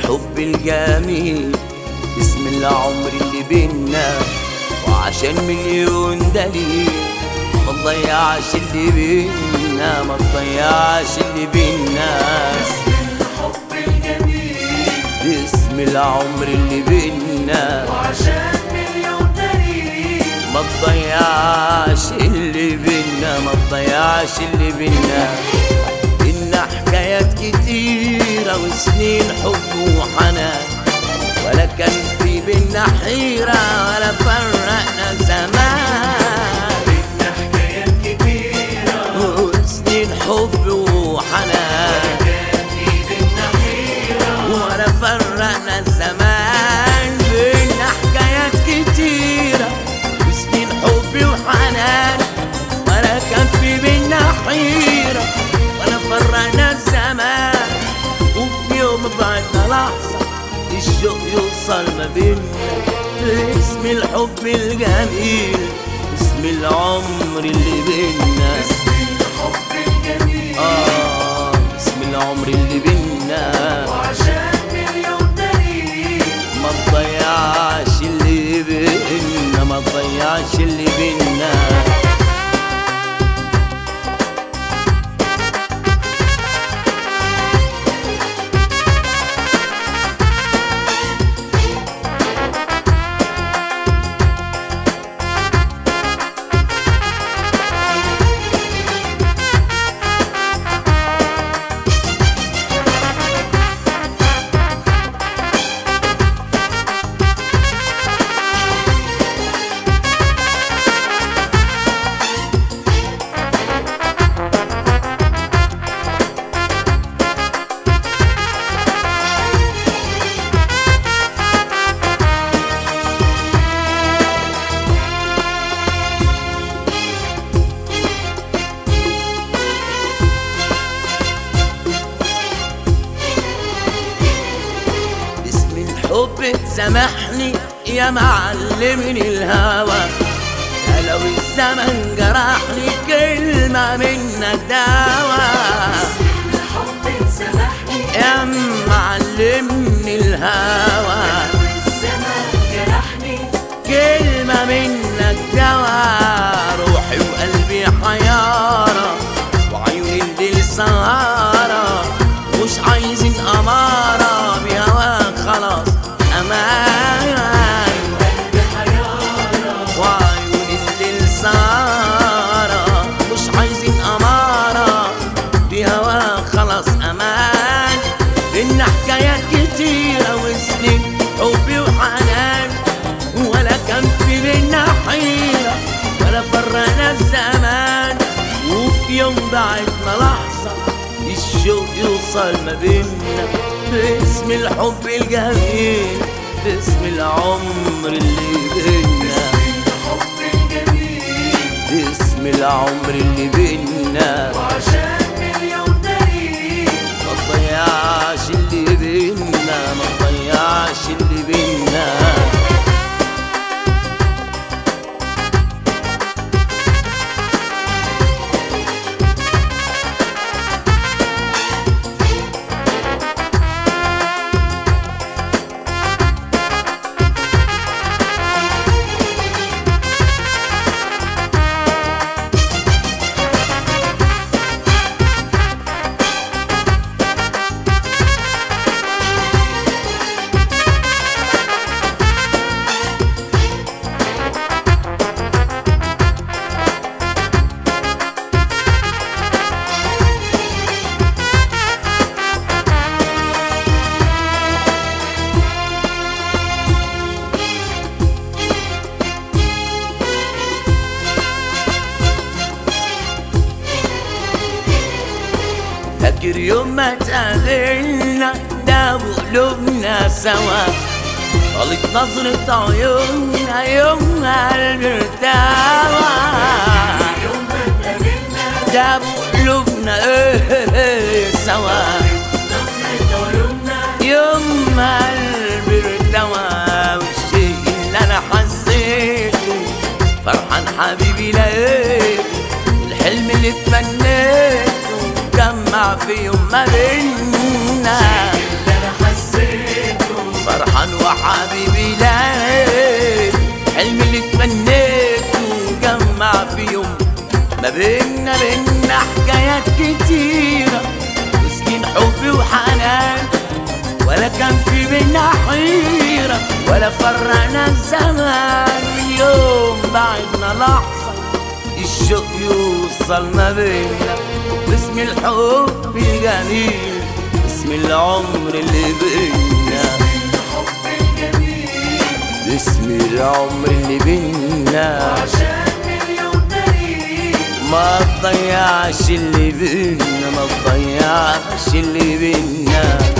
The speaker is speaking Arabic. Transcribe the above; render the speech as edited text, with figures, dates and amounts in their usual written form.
الحب الجميل، اسم العمر اللي بينا، وعشان مليون دليل ما تضيعش اللي بينا، ما تضيعش اللي بينا. اسم الحب الجميل، اسم العمر اللي بينا، وعشان مليون دليل ما تضيعش اللي بينا، ما تضيعش اللي بينا. إنا حكايات كتيرة وسنين حب وحنان، ولا كان في بينا حيرة ولا فرقنا زمان. إنا حكايات كتيرة وسنين حب وحنان، كان في بينا حيرة ولا فرقنا زمان. بينا حكايات كتيرة وسنين حب وحنان، ولا كان في بينا حيرة ولا فرقنا الزمان. وفي يوم بعدنا لحظة الشوق يوصل ما بينا، اسم الحب الجميل، اسم العمر اللي بينا. اسم الحب الجميل، اسم العمر اللي بينا، وعشان مليون دليل ما تضيعش اللي بينا، ما تضيعش اللي بينا. الحب تسامحني يا معلمني الهوى، يا لو الزمن جرحني كلمة منك دوا. الحب تسامحني يا معلمني الهوى، والزمن جرحني كلمة منك دوا. روحي وقلبي حيارة وعيوني الليل سهارة، مش عايزين أمارة بهواك خلاص أمان. قلبي حيارة وعيوني الليل سهارة، مش عايزين أمارة بهواك خلاص أمان. إن حكايات كتيرة وسنين حبي وحنان، ولا كان في بينا حيرة ولا فرقنا الزمان. وفي يوم بعدنا لحظة الشوق يوصل ما بينا، باسم الحب الجميل، باسم العمر اللي بينا. الحب الجميل، باسم العمر اللي بينا، وعشان مليون دليل ما تضيعش اللي بينا، ما تضيعش اللي بينا. فاكر يوم ما تقابلنا ده وقلوبنا سوا، طالت نظرة عيوننا يوم قلبي ارتوى. يوم ما اتقابلنا ده وقلوبنا سوا، نظرة عيوننا يوم قلبي ارتوى. والشيء اللي انا حسيته فرحان حبيبي لقيته، الحلم اللي اتمنيته جمع في يوم ما بينا. اللي انا حسيته بينا حكايات كتيرة وسنين حب وحنان، ولا كان في بينا حيرة ولا فرقنا الزمان. من يوم بعدنا لحظة الشوق يوصل ما بينا، باسم الحب الجميل، باسم العمر اللي بينا، الحب الجميل، باسم العمر اللي بينا. عشان مليون دليل ما تضيعش اللي بينا، ما تضيعش اللي بينا.